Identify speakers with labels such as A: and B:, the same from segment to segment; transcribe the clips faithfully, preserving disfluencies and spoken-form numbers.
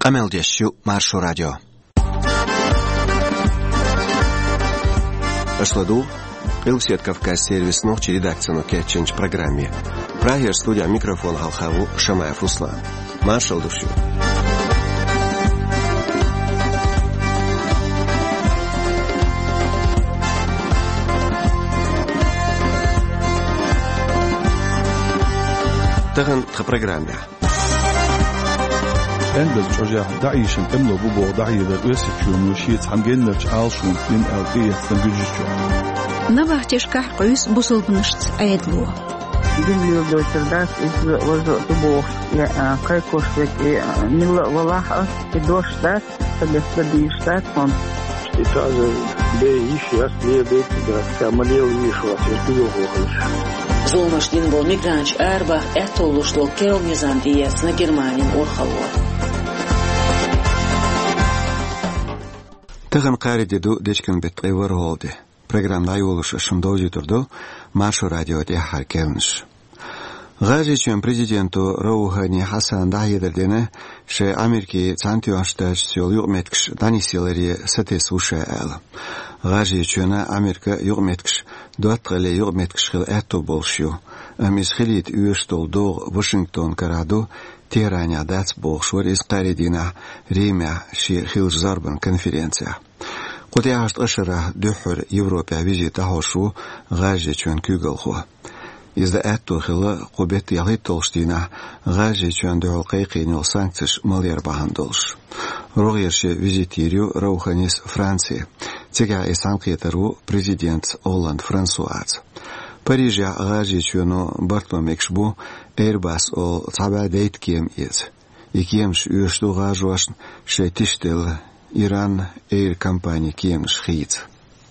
A: Amel Deshu Marşo Radyo. Ашладу Илсет Кавказ сервис ночи редакцию кетченч программе. Прагер студия микрофон Халхаву Шамаев Руслан. Маршал Душу. Таган в программе.
B: Endez project daishin imlo bubo daiyada ösüçünü şiit hangenler çalşun bin elqiyatdan gücüçü.
C: Navahtishkah qus busulbnışt ayedlu.
D: Dinliyor dostlar, iz vazo tubo ya kaykoşvek milla valaha dostlar, sabestadishtat on.
E: İtaze be iş yas diye be de kamaliyel iş var, yapıyor hoş.
F: Zolnaşdin bol migranç erba etoluştol kelmizan diyesine Germaniyan orxalwa.
A: Таган қаридеду дечкен бетқи варголди. Програмда юлуш шындоузи турду Маршо Радио де харкевнш. Ғажичен президенту Роухани Хасан дахидердене ше Америки цантиуаштач сел югметкш данисилери сатес уша әл. Ғажичена Америка югметкш дуатқали югметкш хил әту болшю. Амис хилит үйештол дог Вашингтон караду Tehran'a dats bolşwar is qaridina Rimya şi xil zarban konferensiya. Qudyaşt aşara duhur Evropa vizita hoşu gajje çön kügel xo. Izda attu xila qubet yalit tolştina gajje çön duhul qayqini sanktsish malyar bahandolş. Roğyerşe vizitiriu Rouhanis Fransiya. Tega esanqyetaru prezident Hollande François. Парижа гажичуно бартмамекшбу Airbus ол цаба дейткем из. Икемш үйшту гажуаш шетиштел Иран Air Company кемш хит.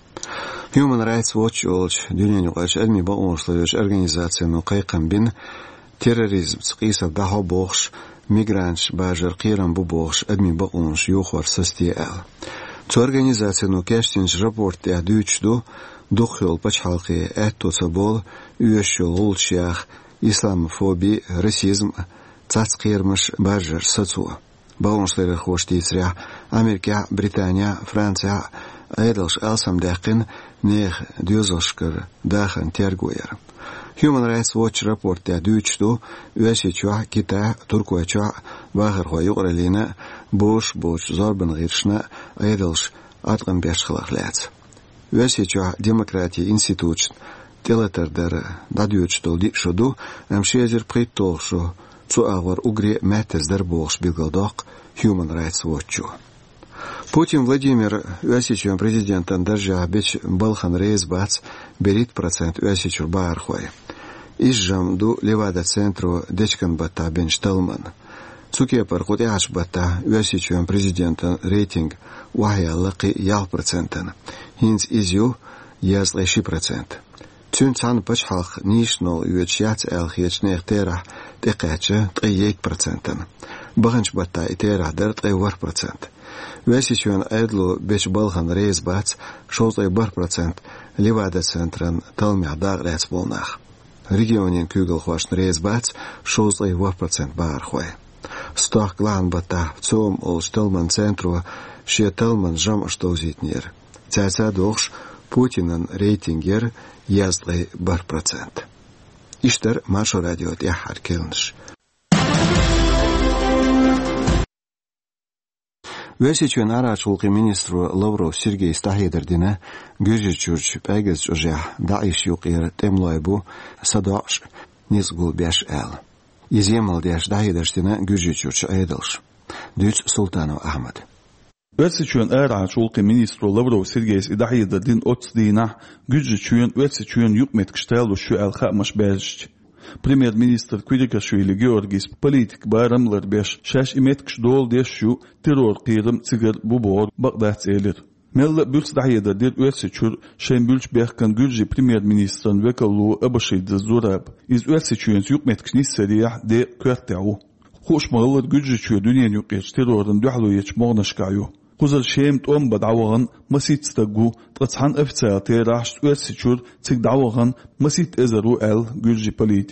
A: Human Rights Watch олч дүйнөнү кач алми багышлыш организацияны кайкамбин терроризм цкиса дахо богш мигрант бажар киран бу богш адми багыш юхвар состиал. Цу организацияны кештинж рапорт я дүйчду Духил пачхалки этоцабол үйшөл улчах исламофоби расизм цацкирмыш бажар сацу. Балоншлары хоштицря Америка, Британия, Франция айдалш алсам дакин нех дюзошкар дахан тергуер. Human Rights Watch рапорт я дүйчду үйшечуа Китай, Туркуячуа багыр хойугралина бош бош зорбан гиршна айдалш атган бешхлахлац. Весича демократия институт телетerdер дадючтол дишоду амшезер притолшо цу авар угре метездер болш билгодок Human Rights Watch. Путин Владимир Весича президентан держа беч балхан рейзбац берит процент Весичур бархой. Ижжам ду левада центру дечкан бата беншталман. Цуке пархот яш бата Весича президентан рейтинг вахя лaqi ял процентан. Hins изю язлэши процент. Цун цан пачхалх нишнол юэчяц элхиэч нехтера тэкэчэ тэйек процентан. Баганч бата итера дэр тэйвар процент. Весичуэн айдлу беч балхан рейз бац шоутай бар процент левада центран талмядаг рэц болнах. Регионен күгэл хвашн рейз бац шоутай вар процент бар хвай. Стах глан бата в цом ол шталман центру ше талман жам штоузитнер. Цаца дохш Путинан рейтингер язлы бар процент. Иштер Маршо Радио де харкелнш. Весичуэн арачулки министру Лавров Сергей Стахидердина гюжичурч пэгэс уже даиш юқир темлойбу садош низгул беш эл. Иземал деш Дахидердина гюжичурч айдалш. Дюц Султанов Ахмад.
B: Ötseçüyen Eraçulki ministru Lavrov Sergeyis idahiyada din otsdina gücüçüyen ötseçüyen yukmetkştel şu elxamaş bezç. Premier Minister Kvirikashvili Georgis politik bayramlar beş şaş imetkş dol deş şu terör qiyrim tsigar bubor Bagdat elir. Mella bürs dahiyada dir ötseçür şembülç behkan gücü Premier Ministerin vekallu abaşıydı zorab. İz ötseçüyen yukmetkş nisseriyah de körteğu. Hoşmağılır gücüçüye dünyen yukgeç terörün duhlu yeç moğnaşkayu. Quzal shemt om badawgan masit stagu tratsan officer te rash ösичур цig dawgan masit ezaru el gürji politik.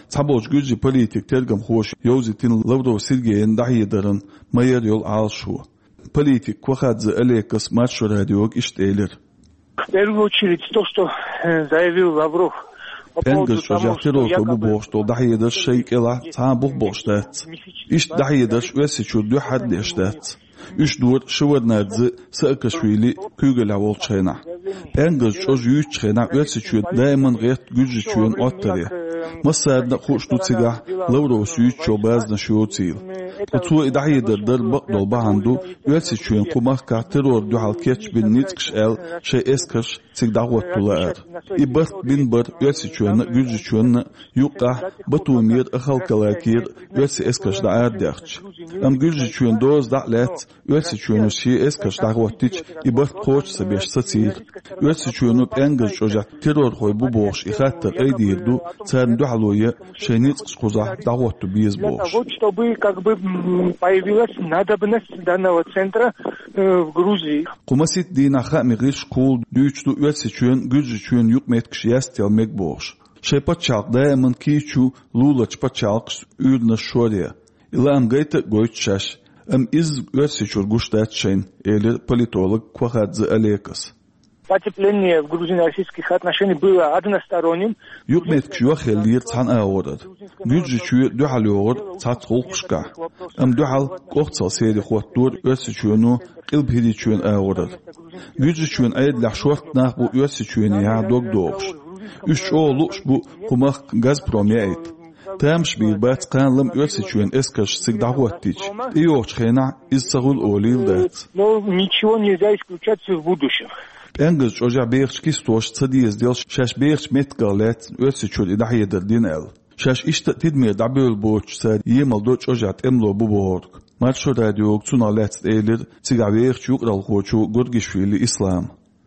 B: Цабоч гүжи политик тергам хош Йозитин Лавров Сергеен дахидаран майер yol алшу. Политик квахадзе Алекас Маршо радиог иштейлер.
E: В первую очередь то, что заявил Лавров.
B: Пенгас шожахтирол тобу бошто дахидар шейкела цабух боштат. Иш дахидар весичу ду хаддештат. Üç dur şıvırnadze Saakashvili kügela volçayna. Pengaz çoj yüççena ölçüçü daimon reht gücüçün ottari. Masarda xoşnutsiga Lavrov yüçço bazna şotil. Tutsu idahiyeder dar baqdol bahandu ölçüçün qumakka terror duhal keç bin nitkş el şey eskaş sigdagwattular. İbat bin bar ölçüçün gücüçün yuqa batumir axalkalakir ölçü eskaş da ardaqç. Am gücüçün doz da'lat ölçüçünü şey eskaş dagwattiç ibat qoç sabeş satir. Ölçüçünü pengaz çojak terror xoy bu boş ixatter aydirdu царн дуалоя шейниц quzah dagwattu biz boş.
E: Чтобы как бы появилась надобность данного центра в Грузии.
B: Qumasit dina xami школ дүйчту ölçüçün gücüçün yukmetkş yastelmek boş. Şepaçaq daimon kiçu lulaç paçaq ürna şoriya. İlan gayta goyçaş am iz ölçüçür guştatşen eli politolog Quahadze Alekas.
E: Потепление в грузино-российских отношениях было односторонним.
B: Yukmetkş yoxellir цан аорад. Gücüçü duhalyor цац qolqşqa. Am duhal qoqtsal seri xottur ölçüçünü qilbhiriçün aorad. Gücüçün aydlah şortnaq bu ölçüçün ya dogdoğş. Üç oğluş bu qumaq Gazprom yayt. Tamş bir bat qanlım ölçüçün eskaş sigdagwattiç. İyoç xena izsagul olildat.
E: Но ничего нельзя исключать в будущем.
B: Pengaz çoja beğçki stoş tsadiz del şaş beğç metgalet ölçüçül idahiyeder dinel. Şaş işte tidmir daböl boç sar yemal do çojat emlo bu borg. Marşo radio tsunalet elir sigaveç yukral xoçu gurgishvili islam.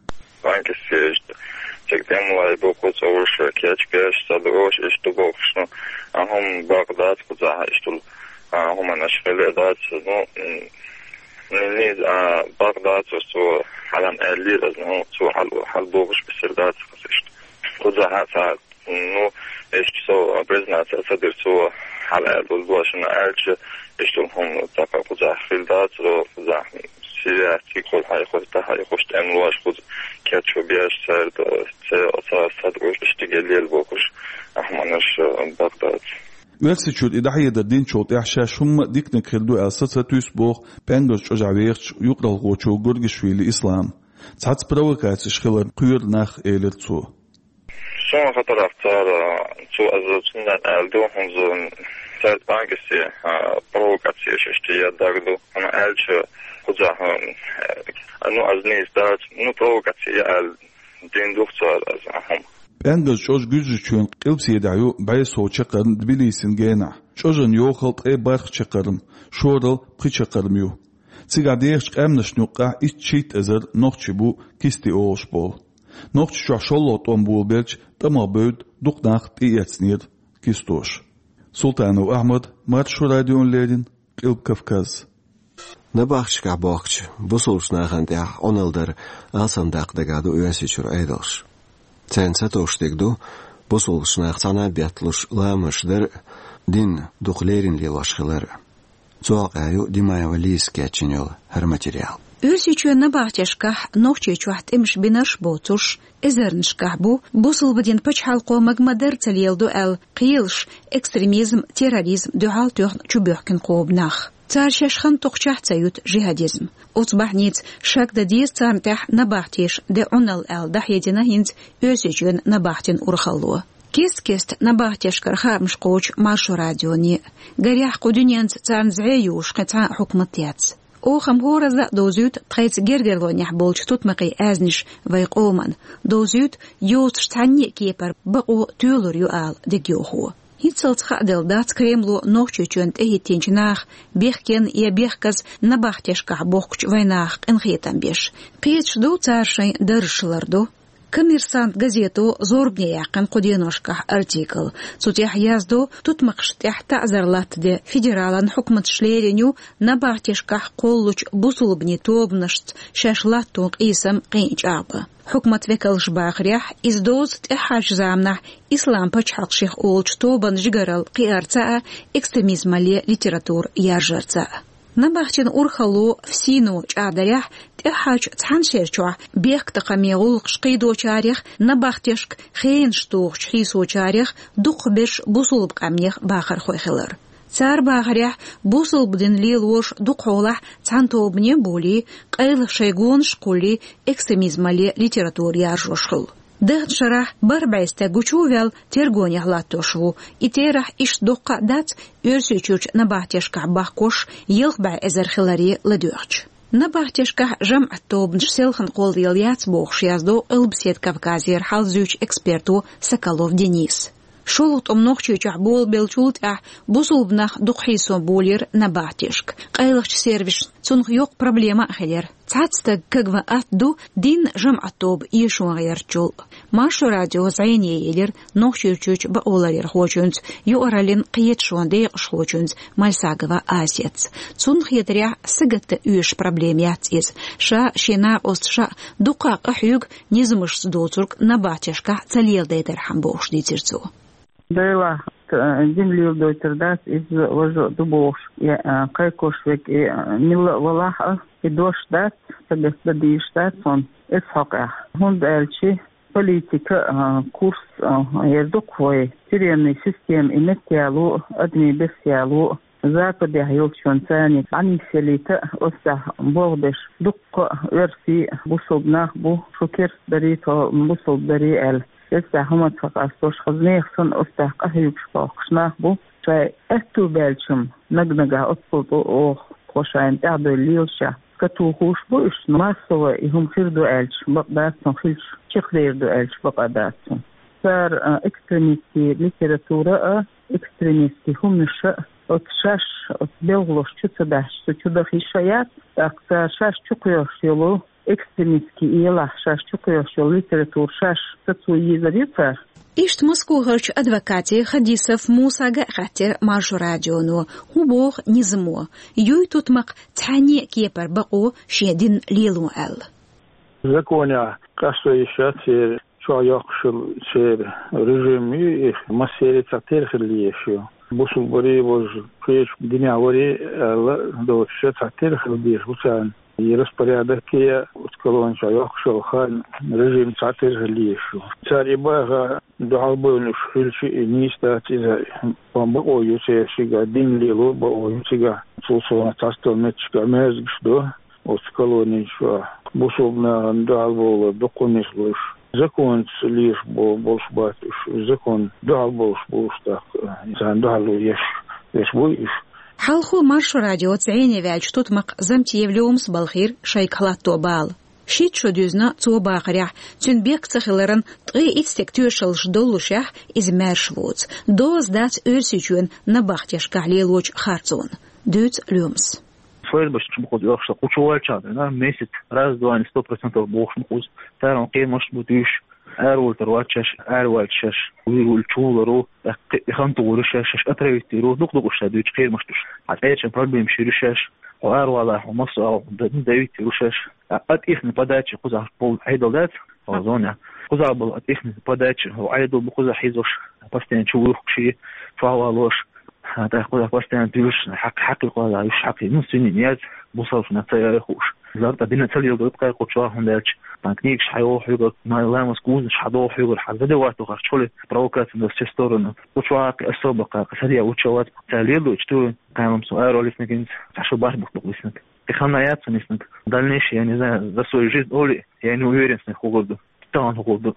G: Bankesiz çektem var bu koç olur keçkeş sadoş işte bu şunu ahum Bagdad kuza işte ahum anashvili dat no نيز بغداد سو حالم اللي لازم سو حل حل بوغش بسردات قصشت خذها هذا نو ايش سو برزنا صدر سو حل البوش نالش ايش هم تاقا خذها فيلدات رو خذها سياسي كل هاي خذها هاي خشت امواش خذ كاتشو بياش سرد سي اصلا صدقوش اشتغل البوغش احمنش بغداد
B: Ölçüçül idahiyeder din çoğut yaşaşum dikne kirdu elsatsa tüsboğ pengaz çojaveğç yukral goçu gurgishvili islam. Tsats provokatsi şkılar kuyur nah eyler tsu.
G: Son fotoğraflar tsu azıtsından elde hunzun sert bankası provokatsi şişti yadagdu. Ama elçi kuzahın anu azniz dağıt nu provokatsi el din duhtsar az ahum.
B: Pengaz çoj gücüçün qilpsiyedayu bay soçaqarın Tbilisin gena. Çojun yoxal qe barx çaqarım. Şoral qiçaqarmyu. Sigadex qamnashnuqa içit azar noqchi bu kisti oş bol. Noqchi şoşolot on bulbelç tamaböd duqnaq tiyetsnir kistoş. Sultanov Ahmad Marşo radionlerin Qilp Kafkaz.
A: Nabaqchqa boqch. Bu sulşnaqanda onaldır asandaqdagadu ösüçür aydoş. Ценца тоштегду босолшнах цана бятлуш ламышдыр дин духлерин лилашхылар. Цоaqаю димаевалис кячинёл хар материал.
C: Ölçüçüne bahçeşkah noqçe çuht imş binaş botuş ezernşkah bu bosulbadin paçhal qomak madar tsaleldu el qiyilş ekstremizm terrorizm duhal tuh çuböhkin qobnah. Цар шашхан тоқчах цают жихадизм. Оцбахниц шак да диес царнтах набахтиш де онал эл дахедина хинц өсечен набахтин урхалуа. Кест-кест набахтиш карха мшқоч Маршо радиони. Гарях қудунянц царнзгеюш қица хукматияц. Охам хоразда дозют тхайц гергерлонях болч тутмақи азниш вайқоман. Дозют йост штанне кепар бақо тюлур юал дегиоху. Хитцалц хадел дац Кремлу нохчучунд эхитинчнах бехкен я бехказ набахтешках бохкч вайнах инхетам беш. Печ ду царшай даршыларду. Коммерсант газету зорбне яқын қуденошқа артикл. Сутях язду тут мақштях ta'zarlat de федералан хукмат шлереню на бахтешках қоллуч бусулбни тобнашт шашлаттуq исам қинчабы. Хукмат векалш бахрях издоз тхаш замна ислам пачхақших олч тобан жигарал қиарца экстремизмали литератур яржарца. Набахтин урхалу всину чадарях тхач цаншерчва бех тақамеул қшқидо чарих набахтешк хейн штух чхисо чарих дуқбеш бусулб камнех бахар хойхилар. Цар бахарях бусулбдин лилош дуқолах цантобне боли қайл шайгон школи экстремизмали литератур яржошхил. Дэгт шарах барбайста гучувял тергоня глаттошву, и терах иш доққа дац өрсючуч на бахтешка бахкош елхба эзерхилари ладуарч. На бахтешка жам аттобнш селхан қолдил яц бохш яздо ылбсет Кавказер халзюч эксперту Соколов Денис. Шолут омнохчучах бол белчултах бусулбнах духисо болер на бахтешк. Қайлахч сервиш цунх йоқ проблема ахелер. Цацта кагва атду дин жам атоб ешуагерчул. Машу радио зайне елер нохчучуч баоларер хочунц юаралин қиетшуанде шхочунц мальсагова асец. Цунх етря сыгатта үш проблем яциз. Ша шена остша дуқа ахюг низмыш доцурк на бахтешка цалелдейдер хамбош дитирцу.
D: Дайла дин лил дойтердас из вожо дубош я кайкошвек и милла валаха и доштат сагеста диштат сон эсхака хунд элчи политика курс ердуквой тюремный систем иметиалу администрациалу западе хайолчонцани аниселита оса бордеш дукка верси бусобнах бу шукер дарито бусобдари эл Esta humat faqastos xazneexsan ostaq ahiyuk shqaqshnaaq bu shay estu belchum nagnaga otqoto o qoshayn ta'dililsha katu xush bu ish masowa ihum khirdu elch baqdatson khilch chiqdirdu elch baqadatson sar ekstremisti literatura ekstremisti humnisha otshash otbelglosh chutadash chudahishayat aqta shash chuqyosh yolu экстремистски ила шаш чукоёшо литератур шаш тацуи завица.
C: Ишт Москвач адвокате Хадисов Мусага хатер маршу радиону хубох низмо. Юй тутмак тани кепер бао шедин лилу эл.
E: Законя касоишати чояхшил се режими масери цатер хлиешо. Бусул бори вож кеш диня вори до цатер хлиеш усан. И распорядок я сказал, что я шел хан режим цатер галишу. Царь бага далбойну шхильчи и не стати за помогу юсе сига дин лилу бо юсига сусо цастол мечка мезгшдо от колонии что бусобна далбола докумислуш. Закон лишь бо болшбат закон далбош болштак сан далу еш еш боиш.
C: حلخو маршу радио цейне вяч тут мак замтиевлюмс балхир шайкалатто бал. Шит шодюзна цо бахрях цюн бек цахиларан три ицтек тюшал ждолушах из мершвуц. Доз дац өрсичуен на бахтешках лилоч харцун. Дюц люмс.
H: Фойдбаш чмхуз ёхша кучуальчад, на месяц раз-два сто процентов бохмхуз. Таран кемаш бутюш. أرول ترواتش أرول شش ويقول شولرو خانتو ورشش أتريتيرو نقطة وشادوش خير مشتوش عتايش problem شيرشش وأرولا ومصر أو دايتي وشش أتإخن بدأتش قزع بول عيدلات وزونا قزع بول أتإخن بدأتش وعيدل بقزع حيزوش بستين شويخ شيء فهوالوش هذا قزع بستين تيوش حق حق قزع يش حق نسيني نياز بوصلش نتايخوش زارت دينا تلي يلقى قطشوا هندلش банкник шайо хюгот майлам скуз шадо хюгот хазаде варту харчоле провокация на все стороны учвак особо как садия учевать целеду что каймам со аэролифникин сашубар бухлисник теханаяться нисник дальнейшее я не знаю за свою жизнь оли я не уверен с них угоду там угоду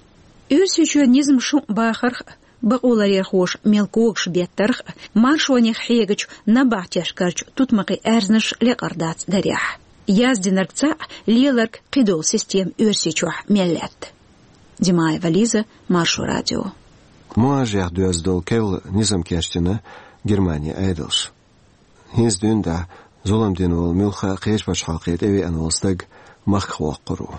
C: Юсючуанизм шу бахар баулари хош мелкокш беттарх маршоних хегач на бахтешкарч тут мaqi эрзнеш лекардат дарях Яздинаркца леларк қидол систем өрсичуах меллет. Димай Вализа, Маршу радио.
A: Муажер дуаздол кел низам кештина Германия айдылш. Хиз дюнда золамдин ол мюлха қеш баш халқет эви анолстаг маххуақ құру.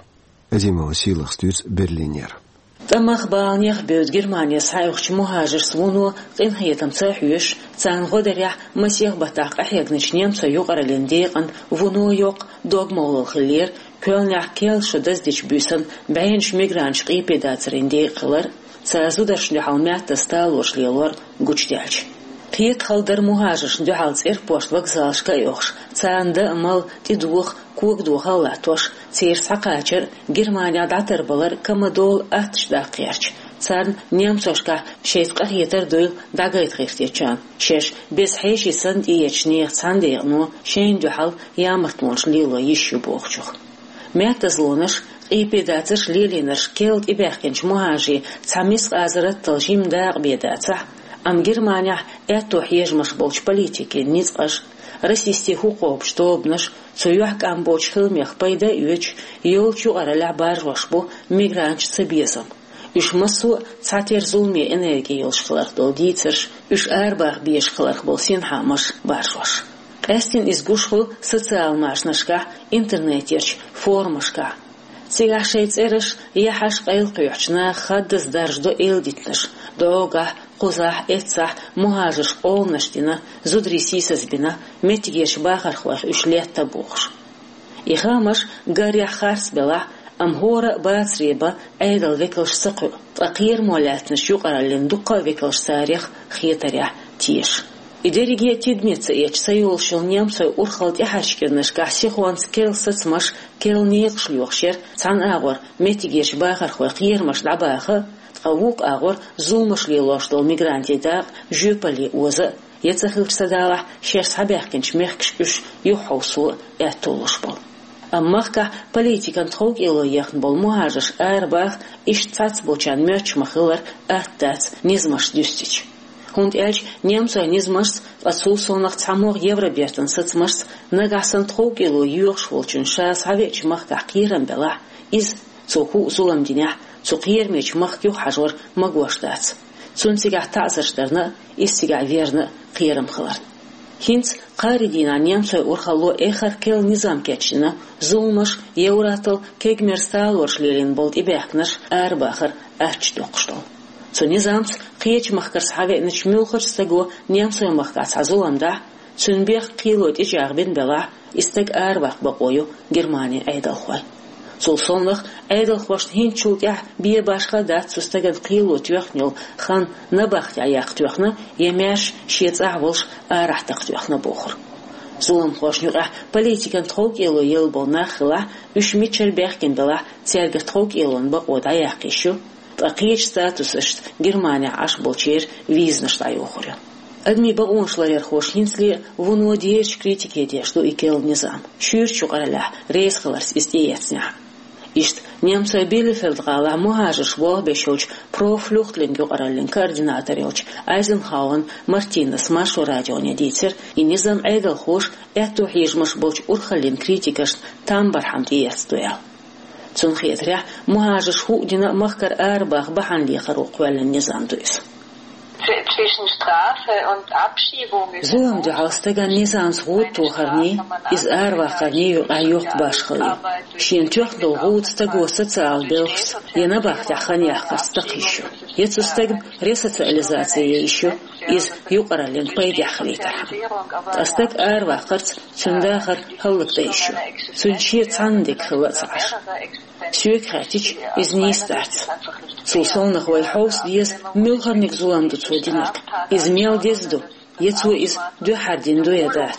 A: Эдима Василах стюц Берлинер.
F: Тамах балнях бёд Германия сайхч мухажир свуну qinhaytam цахюш цан годеря масих батак ахягныч немца юqaralendеqan вуну ёq dogmolul khiller Kölnach kel шудыздич büsen бәйнш мигранч qipedацренде qılır цазударш дhalмятта сталошлелор гучтялч Qiyet xaldar muhajir duhalts airport vokzalshka yoxsh цаанда мал тидух куг духалатош цер сақачер Германия датырбалар камадол атшдақерч цан немцошка шейтқа хетер дөл дагайт хертечан шеш без хеши сан иечнех цандену шейн духал ямартмонш лило ещё бохчух мятазлоныш ипедацш лилинаш келт ибехкенч мухажи цамис азрат толжим даг бедаца Am Германия это хежмаш болч политики ницаш расисти хукоб штобнаш цуях камбоч хилмех пайда үч ёлчу араля барвашбу мигранч цебезам үш масу цатер зулме энергия ёлшхлар долдицерш үш арбах бешхлар болсин хамаш барваш Эстин изгушху социал машнашка интернетерч формашка Цигашейцерш яхаш қайлқүйчна хаддыз дарждо элдитнаш дога Quzah etsah muhajir olnashtina zudrisisazbina metgesh baxarxwar ushletta buxsh. Ikhamash garya kharsbela amhora batsriba aydal vekelsh saqu. Taqir molatnish yuqaralin duqa vekelsh sarix khiytarya tish. Ideriga tidmetsa ech sayolshil nemsoy urxalt yahashkirnish gahsixwans kel satsmash kel neqshlyuxsher san agor metgesh baxarxwar qirmash dabaxa Аук агор зулмышле лоштол мигрантида жюпали оза яцахыр садала шеш сабяхкенч мехкш юхаусу этолушбол аммахка политикан тхок ило яхн бол мухажиш арбах ишцац бочан мёч махылар аттац низмаш дюстич хунд элч немца низмаш асусонах цамор евробертен сацмаш нагасан тхок ило юхшволчун шас хавеч махка киран бела из цуху зуламдиня Цукир меч махкю хажор магуаштац. Цунсига тазарштарна иссига верна қиерам хылар. Хинц қаридина немцой урхало эхар кел низам кетчина зулмаш еуратыл кегмерстал оршлерин болд ибяхнаш арбахар ач доқштол. Цу низамц қиеч махкарс хавеныч мюлхарстаго немцой махкац азуламда цунбех қилот ижағбен бела истег арбах бақойу Германия айдалхуай. Сулсонлых айдалхвашт хинчултя бие башқа дат сустаган қило тюахнил хан набахтя аяқ тюахна емяш шеца волш арахтақ тюахна бохыр. Зулам хвашнюға политикан тхок ело ел болна хыла үш митчер бәхкен бела цергі тхок елон ба ода аяқ ешу тақиеч статусышт Германия аш болчер визныштай охыры. Адми бағоншларер хош хинсли вуну дееш критике де, что и кел низам. Шүр чуғарала рейс қыларс истеецня. Ишт немца Билефельдгала мухажиш вол бешоч профлюхтлинг юqarallin координаторёч Айзенхауэн Мартинес Машу радионе дитер и низам айдал хош эту хижмаш болч урхалин критикаш там бархамт иестуял. Цунхетря мухажиш худина махкар арбах бахан лихару қуэлин низам дуис.
I: Zwischen Strafe und Abschiebung ist
F: so am der Haustagan Nisans Rot Tucharni is Arwa Kharni Ayok Bashkhali Shin Tuch do Rot Stago Sozial Bilks Yanabach der Khania Khastakishu Jetzt Stag Resozialisation issue is Yuqaralin Paydakhlita Astag Arwa Khart Sundakhar Halqta issue Sunchi Tsandik Khwatsash Süekratich is Nistat Sulsonach Way House dies Milharnik Zulam du Zodinik is Miel Desdu Jetzt wo is du Hardin du Yadat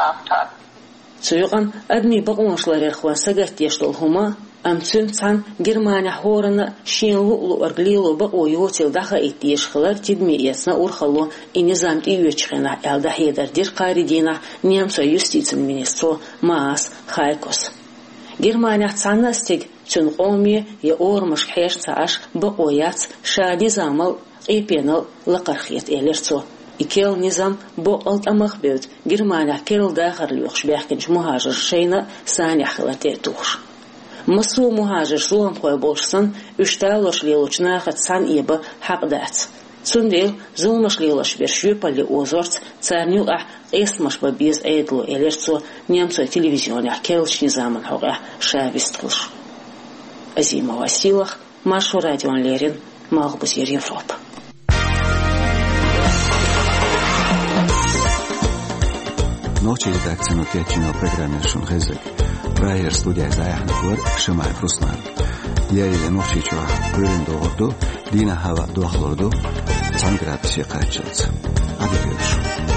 F: Zuyogan Admi Bagonschlarer Khwan Sagat Yeshtol Huma Am Zunzan Germania Horana Shin Lulu Arglilo Baqo Yotil Daha Itish Khalar Tidmi Yasna Urkhalo Inizam Iyuchkhana Elda Heder Dir Qaridina Nemsa Justizien Ministro Maas Khaykos Германия цанастиг чун qomi я ормаш хеш цааш бaqoyat шади замал ипенал лaqarkhiyat elerso ikел низам бо алтамах бед Германия кел дахар люхш бяхкинч мухажир шейна саняхлате туш масу мухажир зулам қой болшсан үшталош лелучнаха цан иба хақдат Сундел зулмаш лелош бершюпали озорц царню а эсмаш ба без эйдло элерцо немцо телевизионя келч низаман хога шавистлш Азима Василах, Машу Радион Лерин, Малбузир Европа.
A: Ночи редакцию течено программе Шунхезек. Проект студия Заяхна Хор, Шамаев Руслан. Я или ночи чуа, Брюлин Догорду, Дина Хава Дохлорду, Цанград Шекачелц. Адьос.